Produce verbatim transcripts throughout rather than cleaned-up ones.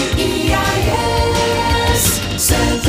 E I S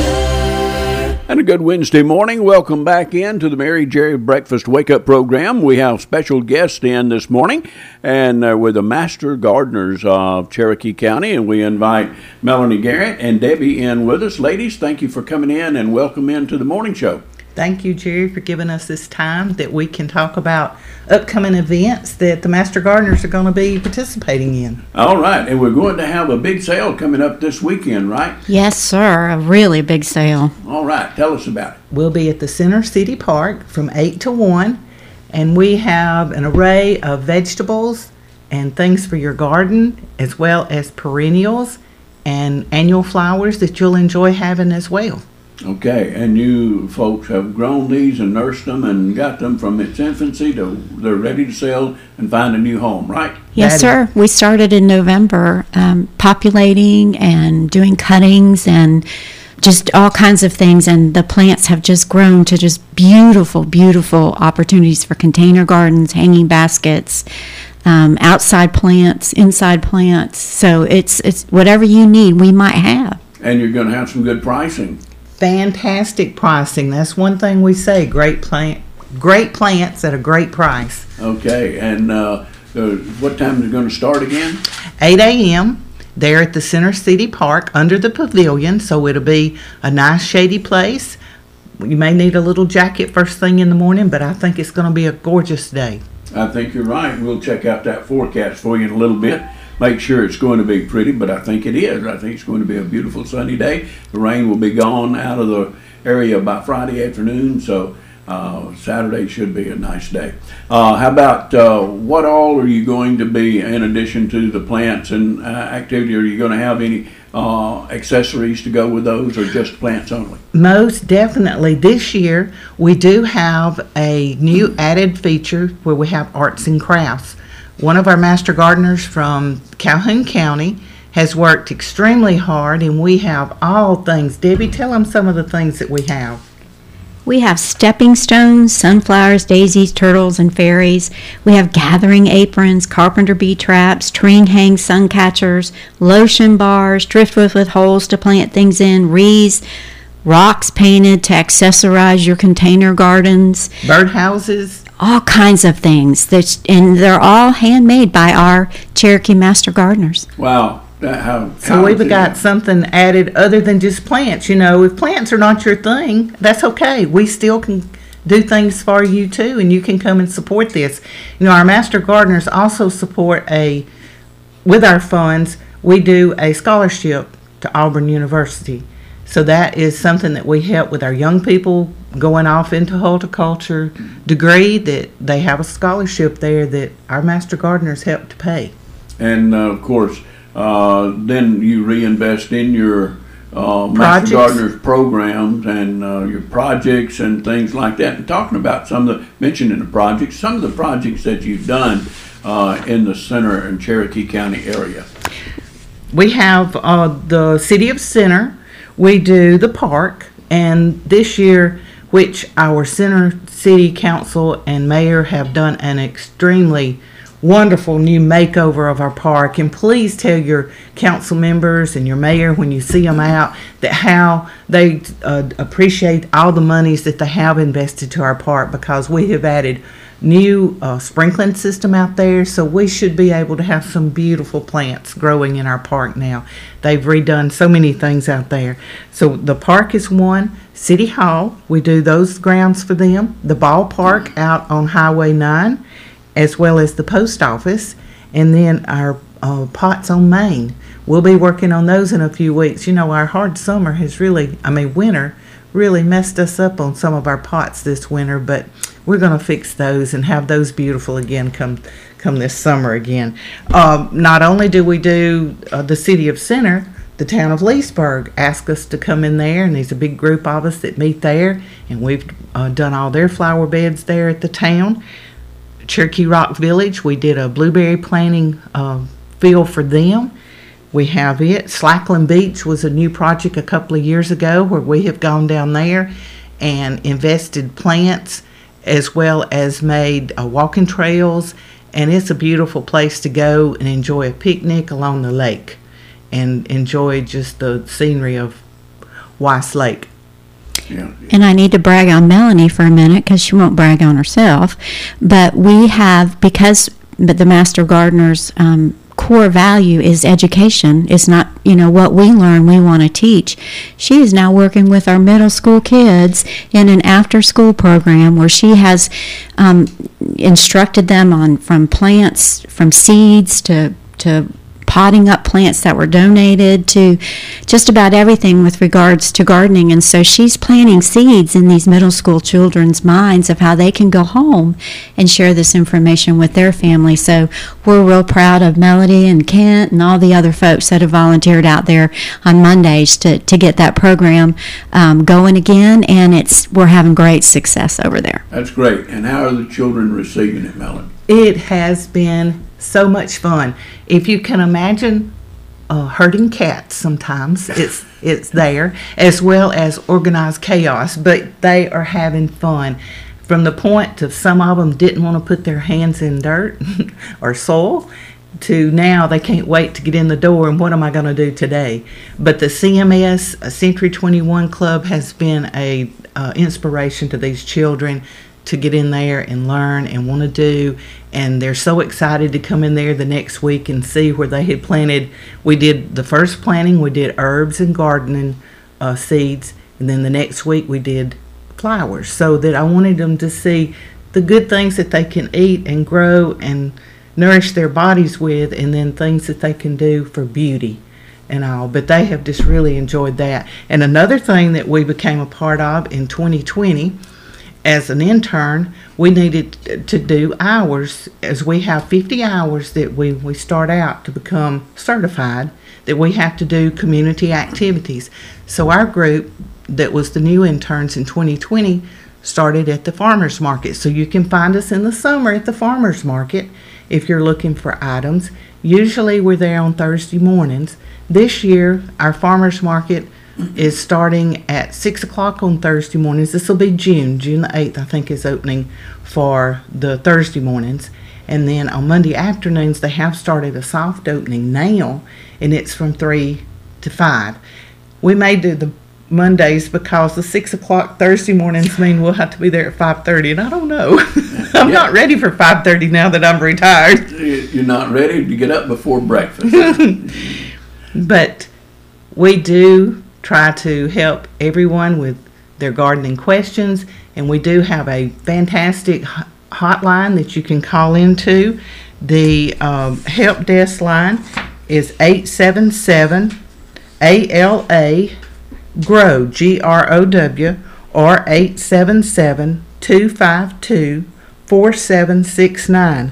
Center. And a good Wednesday morning. Welcome back in to the Mary Jerry Breakfast Wake Up Program. We have special guests in this morning, and uh, we're the Master Gardeners of Cherokee County, and we invite Melanie Garrett and Debbie in with us. Ladies, thank you for coming in and welcome into the morning show. Thank you, Jerry, for giving us this time that we can talk about upcoming events that the Master Gardeners are going to be participating in. All right, and we're going to have a big sale coming up this weekend, right? Yes, sir. A really big sale. All right, tell us about it. We'll be at the Center City Park from eight to one, and we have an array of vegetables and things for your garden, as well as perennials and annual flowers that you'll enjoy having as well. Okay, and you folks have grown these and nursed them and got them from its infancy to they're ready to sell and find a new home, right? Yes, sir. We started in November um, populating and doing cuttings and just all kinds of things, and the plants have just grown to just beautiful, beautiful opportunities for container gardens, hanging baskets, um, outside plants, inside plants. So it's it's whatever you need, we might have. And you're going to have some good pricing. Fantastic pricing. That's one thing we say. Great plant, great plants at a great price. Okay, and uh, uh, what time is it going to start again? eight a.m. there at the Center City Park under the pavilion, so it'll be a nice shady place. You may need a little jacket first thing in the morning, but I think it's going to be a gorgeous day. I think you're right. We'll check out that forecast for you in a little bit. Make sure it's going to be pretty, but I think it is. I think it's going to be a beautiful sunny day. The rain will be gone out of the area by Friday afternoon, so uh, Saturday should be a nice day. Uh, how about uh, what all are you going to be, in addition to the plants and uh, activity, are you going to have any uh, accessories to go with those, or just plants only? Most definitely. This year, we do have a new added feature where we have arts and crafts. One of our master gardeners from Calhoun County has worked extremely hard, and we have all things. Debbie, tell them some of the things that we have. We have stepping stones, sunflowers, daisies, turtles, and fairies. We have gathering aprons, carpenter bee traps, string hang sun catchers, lotion bars, driftwood with holes to plant things in, wreaths, rocks painted to accessorize your container gardens. Birdhouses. All kinds of things, that, and they're all handmade by our Cherokee Master Gardeners. Wow. That, how, So how we've got something added other than just plants. You know, if plants are not your thing, that's okay. We still can do things for you too, and you can come and support this. You know, our Master Gardeners also support a, with our funds, we do a scholarship to Auburn University. So that is something that we help with our young people going off into horticulture degree, that they have a scholarship there that our Master Gardeners help to pay. And uh, of course, uh, then you reinvest in your uh, Projects. Master Gardeners programs and uh, your projects and things like that. And talking about some of the, mentioning the projects, some of the projects that you've done uh, in the Center and Cherokee County area. We have uh, the City of Center. We do the park, and this year, which our Center City Council and Mayor have done an extremely wonderful new makeover of our park. And please tell your council members and your mayor when you see them out that how they uh, appreciate all the monies that they have invested to our park, because we have added new uh, sprinkling system out there, so we should be able to have some beautiful plants growing in our park now. They've redone so many things out there. So the park is one. City Hall, we do those grounds for them. The ballpark out on Highway nine, as well as the post office, and then our uh, pots on Main. We'll be working on those in a few weeks. You know, our hard summer has really, I mean winter, really messed us up on some of our pots this winter, but we're going to fix those and have those beautiful again come come this summer again. Uh, not only do we do uh, the City of Center, the town of Leesburg asked us to come in there, and there's a big group of us that meet there, and we've uh, done all their flower beds there at the town. Cherokee Rock Village, we did a blueberry planting uh, field for them. We have it. Slackland Beach was a new project a couple of years ago where we have gone down there and invested plants, as well as made uh, walking trails, and it's a beautiful place to go and enjoy a picnic along the lake. and enjoy just the scenery of Weiss Lake. Yeah. And I need to brag on Melanie for a minute because she won't brag on herself. But we have, because the Master Gardener's um, core value is education. It's not, you know, what we learn we want to teach. She is now working with our middle school kids in an after-school program where she has um, instructed them on from plants, from seeds to to potting up plants that were donated, to just about everything with regards to gardening. And so she's planting seeds in these middle school children's minds of how they can go home and share this information with their family. So we're real proud of Melody and Kent and all the other folks that have volunteered out there on Mondays to, to get that program um, going again, and it's we're having great success over there. That's great. And how are the children receiving it, Melanie? It has been so much fun. If you can imagine uh, herding cats, sometimes it's it's there, as well as organized chaos, but they are having fun. From the point of some of them didn't want to put their hands in dirt or soil, to now they can't wait to get in the door and what am I going to do today? But the C M S uh, Century twenty-one Club has been a uh, inspiration to these children to get in there and learn and want to do, and they're so excited to come in there the next week and see where they had planted. We did the first planting, we did herbs and gardening uh, seeds, and then the next week we did flowers, so that I wanted them to see the good things that they can eat and grow and nourish their bodies with, and then things that they can do for beauty and all. But they have just really enjoyed that. And another thing that we became a part of in twenty twenty, as an intern, we needed to do hours, as we have fifty hours that we, we start out to become certified, that we have to do community activities. So our group that was the new interns in twenty twenty started at the farmers market. So you can find us in the summer at the farmers market if you're looking for items. Usually we're there on Thursday mornings. This year our farmers market is starting at six o'clock on Thursday mornings. This will be June. June the eighth, I think, is opening for the Thursday mornings. And then on Monday afternoons, they have started a soft opening now, and it's from three to five. We may do the Mondays because the six o'clock Thursday mornings mean we'll have to be there at five thirty, and I don't know. I'm Yeah. not ready for five thirty now that I'm retired. You're not ready to get up before breakfast. But we do try to help everyone with their gardening questions, and we do have a fantastic h- hotline that you can call into. The um, help desk line is eight seven seven A L A GROW, G R O W, or eight seven seven, two five two, four seven six nine.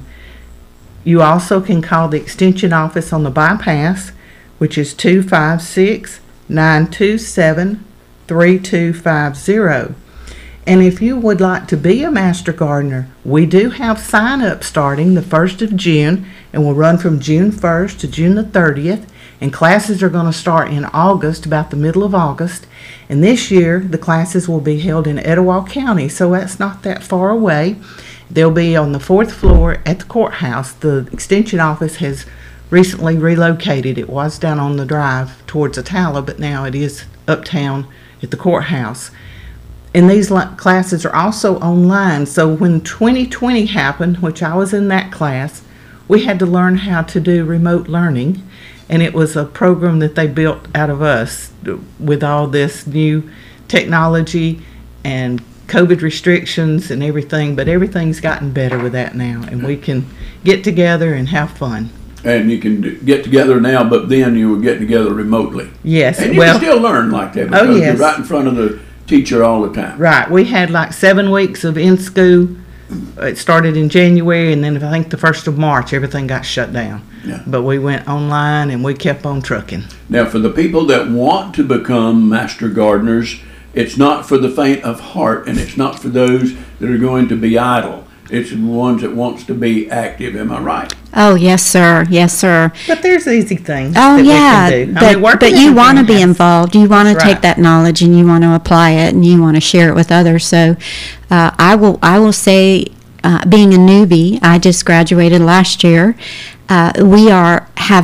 You also can call the extension office on the bypass, which is two five six, nine two seven, three two five zero. And if you would like to be a Master Gardener, we do have sign up starting the first of June, and will run from June first to June the thirtieth. And classes are going to start in August, about the middle of August. And this year, the classes will be held in Etowah County, so that's not that far away. They'll be on the fourth floor at the courthouse. The extension office has recently relocated. It was down on the drive towards Atala, but now it is uptown at the courthouse. And these li- classes are also online. So when twenty twenty happened, which I was in that class, we had to learn how to do remote learning. And it was a program that they built out of us with all this new technology and COVID restrictions and everything. But everything's gotten better with that now, and we can get together and have fun. And you can do, get together now, but then you were getting together remotely. Yes, And you well, can still learn like that because Oh, yes. you're right in front of the teacher all the time. right. We had like seven weeks of in school. It started in January, and then I think the first of March, everything got shut down. Yeah. But we went online and we kept on trucking. Now, for the people that want to become master gardeners, it's not for the faint of heart, and it's not for those that are going to be idle. It's the ones that wants to be active. Am I right? Oh, yes, sir. Yes, sir. But there's easy things Oh, that yeah. we can do. I But, mean, working but in you a want to be greenhouse- involved. You want to That's take right. that knowledge and you want to apply it and you want to share it with others. So uh, I will I will say, uh, being a newbie, I just graduated last year. Uh, we are having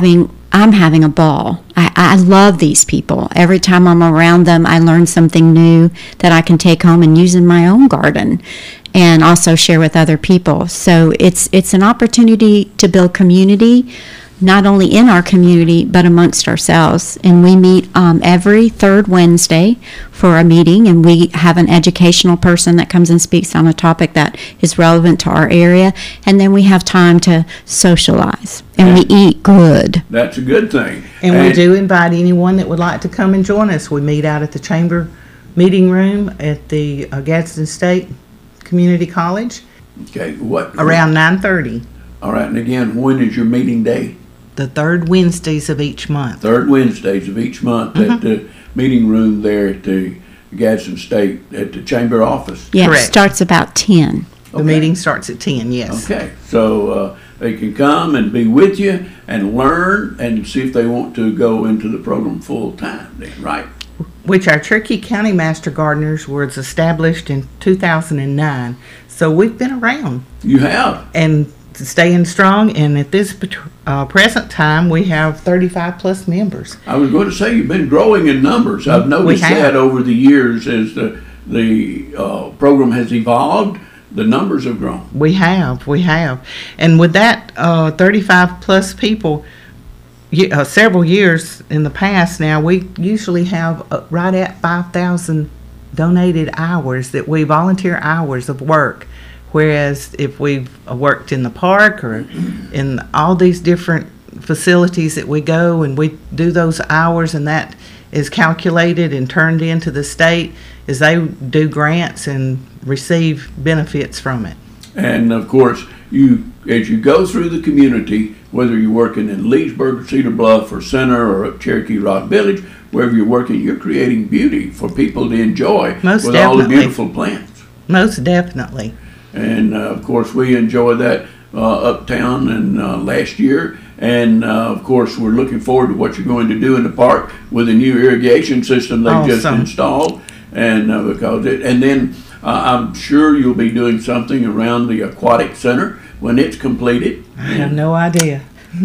I'm having a ball. I, I love these people. Every time I'm around them, I learn something new that I can take home and use in my own garden and also share with other people. So it's it's an opportunity to build community, not only in our community, but amongst ourselves. And we meet um, every third Wednesday for a meeting, and we have an educational person that comes and speaks on a topic that is relevant to our area. And then we have time to socialize, and we eat good. That's a good thing. And we do invite anyone that would like to come and join us. We meet out at the Chamber Meeting Room at the uh, Gadsden State Community College Okay, what? around nine thirty, All right, and again, when is your meeting day? the third Wednesdays of each month. Third Wednesdays of each month at the meeting room there at the Gadsden State, at the chamber office. Yeah, it Correct. starts about ten. The Okay. meeting starts at ten, yes. Okay, so uh, they can come and be with you and learn and see if they want to go into the program full time then, right? Which our Cherokee County Master Gardeners was established in two thousand nine. So we've been around You have. and staying strong. And at this uh, present time, we have thirty-five plus members. I was going to say you've been growing in numbers. I've noticed have. that over the years as the the uh, program has evolved. The numbers have grown. We have, we have. And with that uh, thirty-five plus people, ye- uh, several years in the past now, we usually have uh, right at five thousand donated hours that we volunteer hours of work. Whereas if we've uh, worked in the park or in all these different facilities that we go and we do those hours, and that is calculated and turned into the state as they do grants and receive benefits from it. And of course, you as you go through the community, whether you're working in Leesburg, or Cedar Bluff, or Center, or up Cherokee Rock Village, wherever you're working, you're creating beauty for people to enjoy Most with all the definitely. beautiful plants. Most definitely. And uh, of course, we enjoy that uh, uptown and uh, last year. And uh, of course, we're looking forward to what you're going to do in the park with the new irrigation system they just Awesome. installed. And uh, because it, and then uh, I'm sure you'll be doing something around the aquatic center when it's completed. I have no idea.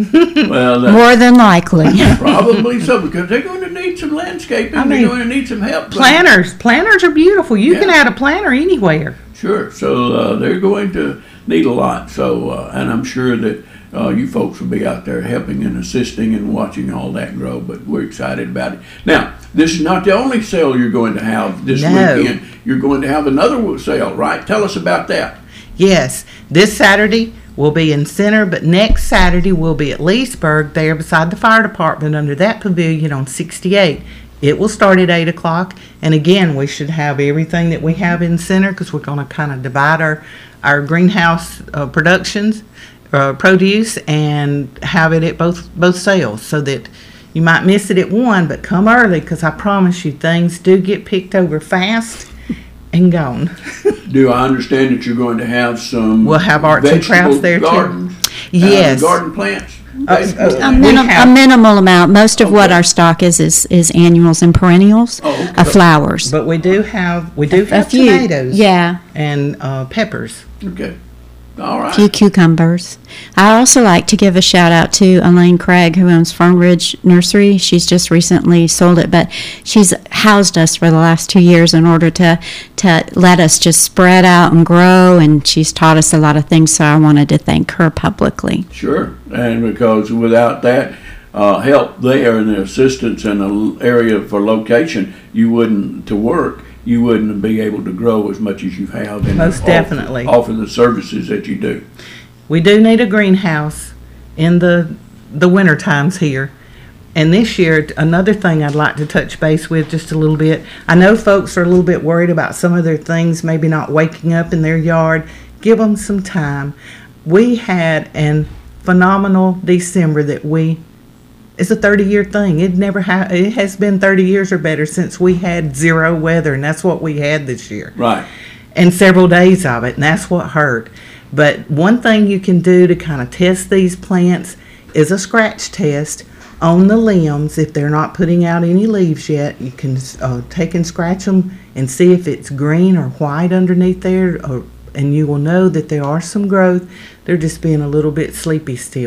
Well, that's More than likely. probably so, because they're going to need some landscaping. I they're mean, going to need some help. Planters. Planters are beautiful. You can Yeah. add a planter anywhere. Sure. So uh, they're going to need a lot. So, uh, and I'm sure that uh, you folks will be out there helping and assisting and watching all that grow. But we're excited about it. Now, this is not the only sale you're going to have this No. weekend. You're going to have another sale, right? Tell us about that. Yes. This Saturday we'll be in Center, but next Saturday we'll be at Leesburg there beside the fire department under that pavilion on sixty-eight. It will start at eight o'clock. And again, we should have everything that we have in Center because we're going to kind of divide our, our greenhouse uh, productions, uh, produce, and have it at both, both sales so that you might miss it at one, but come early because I promise you things do get picked over fast and gone. Do I understand that you're going to have some We'll have arts and crafts vegetable there, too. gardens? Yes. Uh, garden plants? Uh, Vegetable uh, A, plants? minim- have- a minimal amount. Most of what Okay. our stock is is, is annuals and perennials, Oh, okay. uh, flowers. But we do have, we do a have few, tomatoes. yeah, And uh, peppers. Okay. All right. a few cucumbers. I also like to give a shout out to Elaine Craig, who owns Fern Ridge Nursery. She's just recently sold it, but she's housed us for the last two years in order to to let us just spread out and grow, and she's taught us a lot of things, so I wanted to thank her publicly. Sure, and because without that uh, help there and the assistance and the area for location, you wouldn't to work. You wouldn't be able to grow as much as you have and Most offer- definitely. offer the services that you do. We do need a greenhouse in the the winter times here. And this year, another thing I'd like to touch base with just a little bit. I know folks are a little bit worried about some of their things maybe not waking up in their yard. Give them some time. We had an phenomenal December that we, it's a thirty-year thing. It never ha- it has been thirty years or better since we had zero weather, and that's what we had this year. Right. And several days of it, and that's what hurt. But one thing you can do to kind of test these plants is a scratch test on the limbs. If they're not putting out any leaves yet, you can uh, take and scratch them and see if it's green or white underneath there, or, and you will know that there are some growth. They're just being a little bit sleepy still.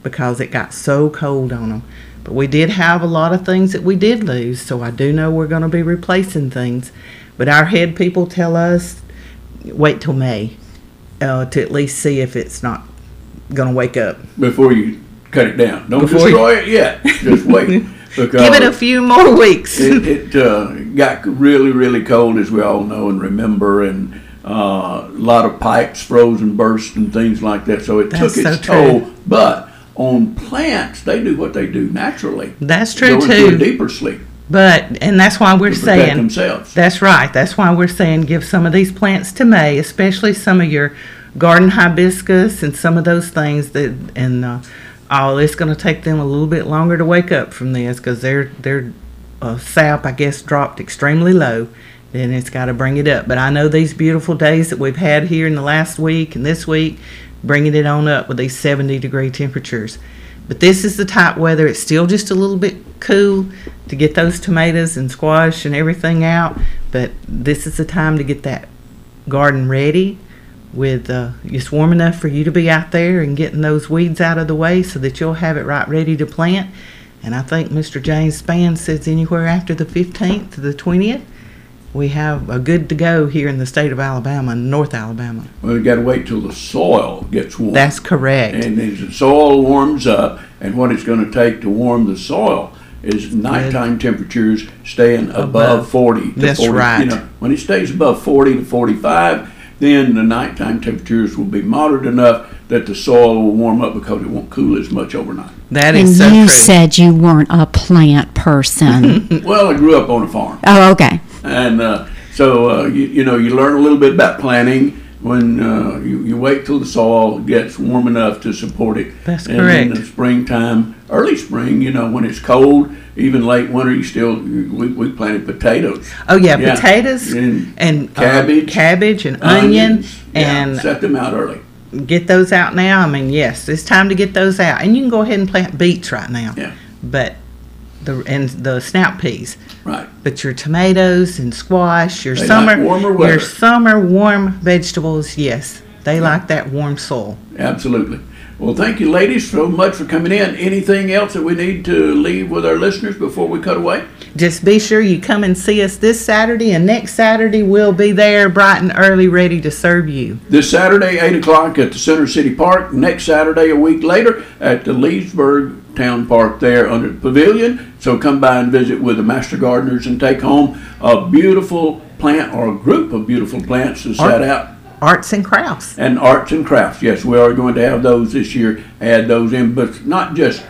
because it got so cold on them. But we did have a lot of things that we did lose, so I do know we're going to be replacing things. But our head people tell us wait till May uh, to at least see if it's not going to wake up. Before you cut it down. Don't Before destroy it yet. Just wait. Because Give it a few more weeks. it it uh, got really, really cold, as we all know and remember, and uh, a lot of pipes froze and burst and things like that. So it That's took its so toll. true. But on plants, they do what they do naturally. That's true Go into a too. deeper sleep But, and that's why we're to protect saying, themselves. that's right. That's why we're saying give some of these plants to May, especially some of your garden hibiscus and some of those things that, and uh, oh, it's going to take them a little bit longer to wake up from this because their their uh, sap, I guess, dropped extremely low. Then it's got to bring it up. But I know these beautiful days that we've had here in the last week and this week, bringing it on up with these seventy degree temperatures. But this is the type weather. It's still just a little bit cool to get those tomatoes and squash and everything out. But this is the time to get that garden ready with uh, it's warm enough for you to be out there and getting those weeds out of the way so that you'll have it right ready to plant. And I think Mister James Spann says anywhere after the fifteenth to the twentieth, we have a good to go here in the state of Alabama, North Alabama. Well, we got to wait till the soil gets warm. That's correct. And as the soil warms up, and what it's going to take to warm the soil is nighttime temperatures staying above, Above. forty. To That's forty. right. You know, when it stays above forty to forty-five, then the nighttime temperatures will be moderate enough that the soil will warm up because it won't cool as much overnight. That And is so you true. said you weren't a plant person. Well, I grew up on a farm. Oh, okay. And uh, so, uh, you, you know, you learn a little bit about planting when uh, you, you wait till the soil gets warm enough to support it. That's and correct. in the springtime, early spring, you know, when it's cold, even late winter, you still, we, we planted potatoes. Oh yeah, Yeah. potatoes And and uh, cabbage, cabbage and onion, onions, yeah, and set them out early. get those out now. I mean, yes, it's time to get those out, and you can go ahead and plant beets right now. Yeah. But the and the snap peas, Right. but your tomatoes and squash, your They summer, like warmer weather. your summer warm vegetables, yes, they like that warm soil. Absolutely. Well, thank you, ladies, so much for coming in. Anything else that we need to leave with our listeners before we cut away? Just be sure you come and see us this Saturday, and next Saturday we'll be there bright and early, ready to serve you. This Saturday, eight o'clock at the Center City Park. Next Saturday, a week later, at the Leesburg Town Park there under the pavilion. So come by and visit with the Master Gardeners and take home a beautiful plant or a group of beautiful plants to set Art- out. Arts and crafts. And arts and crafts. Yes, we are going to have those this year, add those in, but not just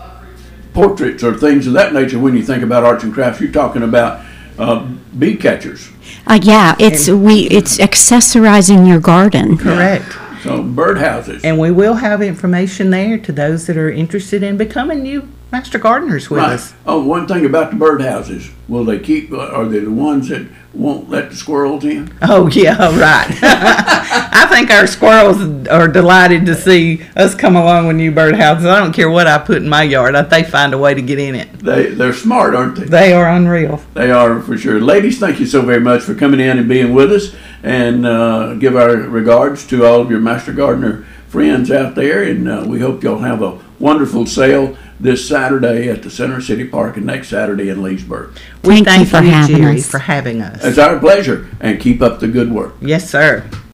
portraits or things of that nature. When you think about arts and crafts, you're talking about uh, bee catchers. Uh, yeah, it's we it's accessorizing your garden. Correct. So birdhouses. And we will have information there to those that are interested in becoming new master gardeners with Right. us. Oh, one thing about the birdhouses, will they keep, are they the ones that won't let the squirrels in? Oh, yeah, right. I think our squirrels are delighted to see us come along with new birdhouses. I don't care what I put in my yard. I, they find a way to get in it. They, they're smart, aren't they? They are unreal. They are for sure. Ladies, thank you so very much for coming in and being with us, and uh, give our regards to all of your Master Gardener friends out there, and uh, we hope you'll have a wonderful sale this Saturday at the Center City Park and next Saturday in Leesburg. We Thank you thank for having Jerry, us. for having us. It's our pleasure, and keep up the good work. Yes, sir.